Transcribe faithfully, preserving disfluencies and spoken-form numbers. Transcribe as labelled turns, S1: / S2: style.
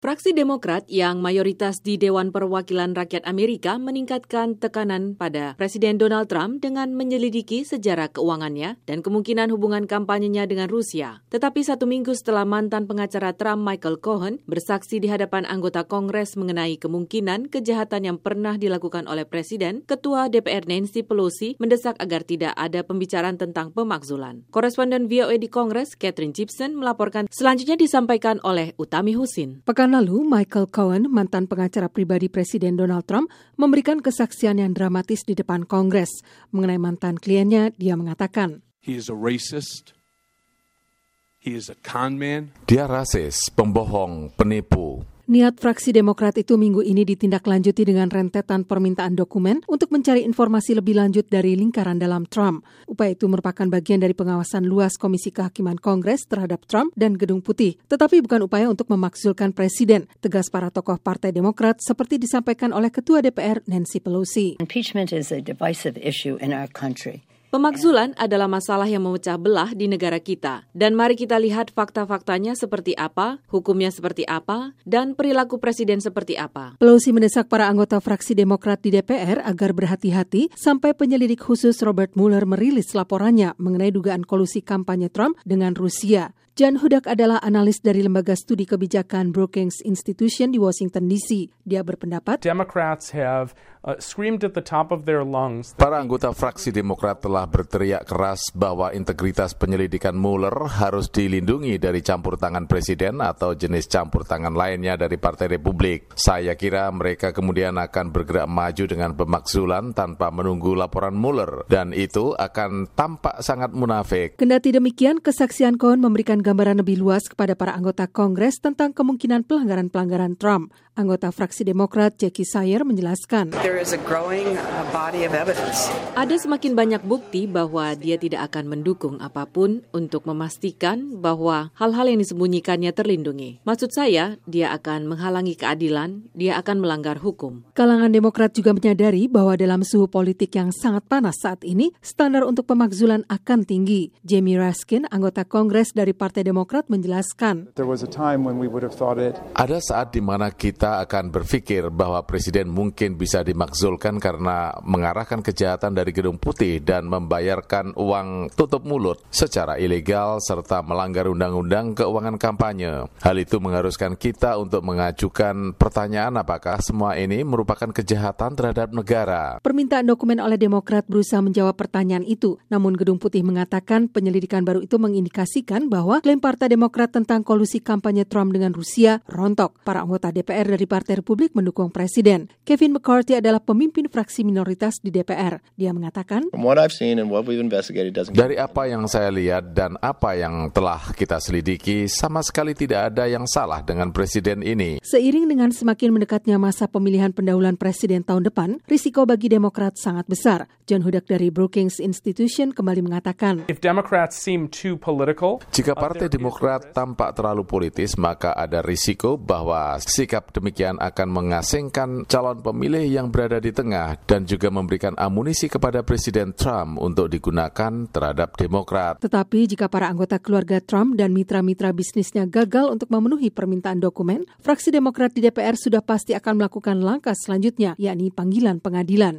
S1: Fraksi Demokrat yang mayoritas di Dewan Perwakilan Rakyat Amerika meningkatkan tekanan pada Presiden Donald Trump dengan menyelidiki sejarah keuangannya dan kemungkinan hubungan kampanyenya dengan Rusia. Tetapi satu minggu setelah mantan pengacara Trump Michael Cohen bersaksi di hadapan anggota Kongres mengenai kemungkinan kejahatan yang pernah dilakukan oleh Presiden, Ketua D P R Nancy Pelosi mendesak agar tidak ada pembicaraan tentang pemakzulan. Koresponden V O A di Kongres, Catherine Gibson, melaporkan selanjutnya disampaikan oleh Utami Husin.
S2: Pekan lalu, Michael Cohen, mantan pengacara pribadi Presiden Donald Trump, memberikan kesaksian yang dramatis di depan Kongres. Mengenai mantan kliennya, dia mengatakan,
S3: He is a racist. He is a con man.
S4: Dia rasis, pembohong, penipu.
S2: Niat fraksi Demokrat itu minggu ini ditindaklanjuti dengan rentetan permintaan dokumen untuk mencari informasi lebih lanjut dari lingkaran dalam Trump. Upaya itu merupakan bagian dari pengawasan luas Komisi Kehakiman Kongres terhadap Trump dan Gedung Putih, tetapi bukan upaya untuk memakzulkan Presiden, tegas para tokoh Partai Demokrat seperti disampaikan oleh Ketua D P R Nancy Pelosi.
S5: Impeachment is a divisive issue in our country.
S1: Pemakzulan adalah masalah yang memecah belah di negara kita. Dan mari kita lihat fakta-faktanya seperti apa, hukumnya seperti apa, dan perilaku presiden seperti apa.
S2: Pelosi mendesak para anggota fraksi Demokrat di D P R agar berhati-hati sampai penyelidik khusus Robert Mueller merilis laporannya mengenai dugaan kolusi kampanye Trump dengan Rusia. Jan Hudak adalah analis dari Lembaga Studi Kebijakan Brookings Institution di Washington D C. Dia berpendapat,
S6: Democrats have uh, screamed at the top of their lungs.
S4: Para anggota fraksi Demokrat telah berteriak keras bahwa integritas penyelidikan Mueller harus dilindungi dari campur tangan Presiden atau jenis campur tangan lainnya dari Partai Republik. Saya kira mereka kemudian akan bergerak maju dengan pemakzulan tanpa menunggu laporan Mueller, dan itu akan tampak sangat munafik.
S2: Kendati demikian, kesaksian Cohen memberikan gambaran lebih luas kepada para anggota Kongres tentang kemungkinan pelanggaran-pelanggaran Trump. Anggota fraksi Demokrat Jackie Sayer menjelaskan,
S7: There is a growing uh, body of evidence.
S1: Ada semakin banyak bukti bahwa dia tidak akan mendukung apapun untuk memastikan bahwa hal-hal yang disembunyikannya terlindungi. Maksud saya, dia akan menghalangi keadilan, dia akan melanggar hukum.
S2: Kalangan Demokrat juga menyadari bahwa dalam suhu politik yang sangat panas saat ini, standar untuk pemakzulan akan tinggi. Jamie Raskin, anggota Kongres dari Partai Demokrat, menjelaskan,
S8: There was a time when we would have thought it.
S4: Ada saat di mana kita akan berpikir bahwa Presiden mungkin bisa dimakzulkan karena mengarahkan kejahatan dari Gedung Putih dan membayarkan uang tutup mulut secara ilegal serta melanggar undang-undang keuangan kampanye. Hal itu mengharuskan kita untuk mengajukan pertanyaan apakah semua ini merupakan kejahatan terhadap negara.
S2: Permintaan dokumen oleh Demokrat berusaha menjawab pertanyaan itu, namun Gedung Putih mengatakan penyelidikan baru itu mengindikasikan bahwa klaim Partai Demokrat tentang kolusi kampanye Trump dengan Rusia rontok. Para anggota D P R dari Partai Republik mendukung Presiden. Kevin McCarthy adalah pemimpin fraksi minoritas di D P R. Dia mengatakan,
S4: Dari apa yang saya lihat dan apa yang telah kita selidiki, sama sekali tidak ada yang salah dengan Presiden ini.
S2: Seiring dengan semakin mendekatnya masa pemilihan pendahuluan Presiden tahun depan, risiko bagi Demokrat sangat besar. Jan Hudak dari Brookings Institution kembali mengatakan,
S6: If Democrats seem too political,
S4: Jika Partai Demokrat tampak terlalu politis, maka ada risiko bahwa sikap demikian akan mengasingkan calon pemilih yang berada di tengah dan juga memberikan amunisi kepada Presiden Trump untuk digunakan terhadap Demokrat.
S2: Tetapi jika para anggota keluarga Trump dan mitra-mitra bisnisnya gagal untuk memenuhi permintaan dokumen, fraksi Demokrat di D P R sudah pasti akan melakukan langkah selanjutnya, yakni panggilan pengadilan.